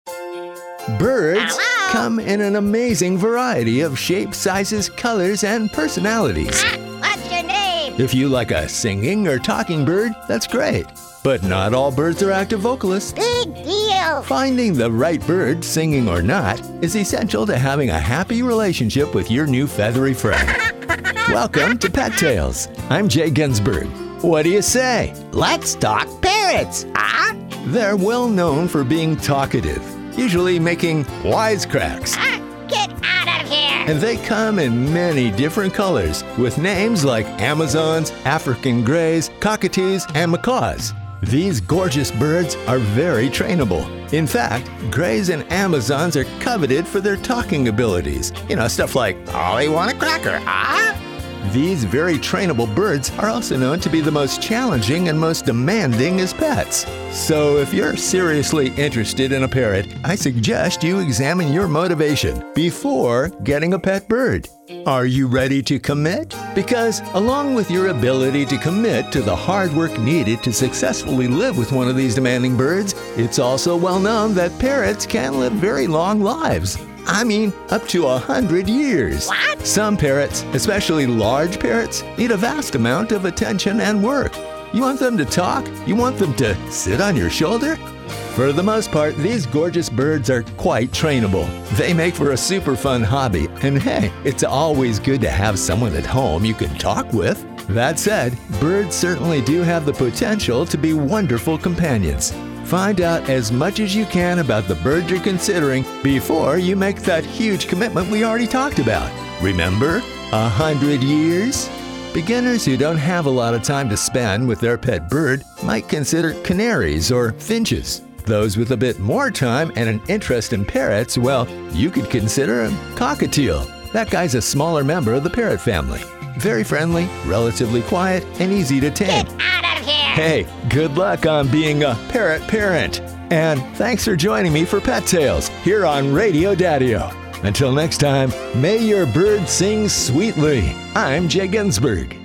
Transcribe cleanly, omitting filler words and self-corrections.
Birds come in an amazing variety of shapes, sizes, colors, and personalities. What's your name? If you like a singing or talking bird, that's great. But not all birds are active vocalists. Big deal. Finding the right bird, singing or not, is essential to having a happy relationship with your new feathery friend. Welcome to Pet Tales. I'm Jay Ginsberg. What do you say? Let's talk parrots, huh? They're well known for being talkative, usually making wisecracks. Get out of here! And they come in many different colors, with names like Amazons, African greys, cockatoos, and macaws. These gorgeous birds are very trainable. In fact, greys and Amazons are coveted for their talking abilities. Stuff like, "I want a cracker, huh?" These very trainable birds are also known to be the most challenging and most demanding as pets. So if you're seriously interested in a parrot, I suggest you examine your motivation before getting a pet bird. Are you ready to commit? Because along with your ability to commit to the hard work needed to successfully live with one of these demanding birds, it's also well known that parrots can live very long lives. I mean, up to 100 years. What? Some parrots, especially large parrots, need a vast amount of attention and work. You want them to talk? You want them to sit on your shoulder? For the most part, these gorgeous birds are quite trainable. They make for a super fun hobby. And hey, it's always good to have someone at home you can talk with. That said, birds certainly do have the potential to be wonderful companions. Find out as much as you can about the bird you're considering before you make that huge commitment we already talked about. Remember, 100 years? Beginners who don't have a lot of time to spend with their pet bird might consider canaries or finches. Those with a bit more time and an interest in parrots, well, you could consider a cockatiel. That guy's a smaller member of the parrot family. Very friendly, relatively quiet, and easy to tame. Get out of here! Hey, good luck on being a parrot parent. And thanks for joining me for Pet Tales here on Radio Daddy-O. Until next time, may your bird sing sweetly. I'm Jay Ginsberg.